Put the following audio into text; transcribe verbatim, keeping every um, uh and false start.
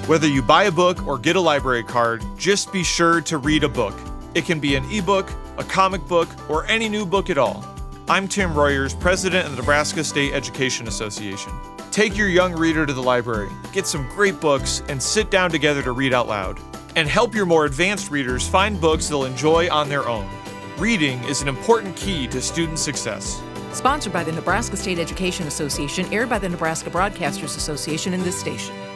Whether you buy a book or get a library card, just be sure to read a book. It can be an ebook, a comic book, or any new book at all. I'm Tim Royers, president of the Nebraska State Education Association. Take your young reader to the library, get some great books, and sit down together to read out loud. And help your more advanced readers find books they'll enjoy on their own. Reading is an important key to student success. Sponsored by the Nebraska State Education Association, aired by the Nebraska Broadcasters Association and this station.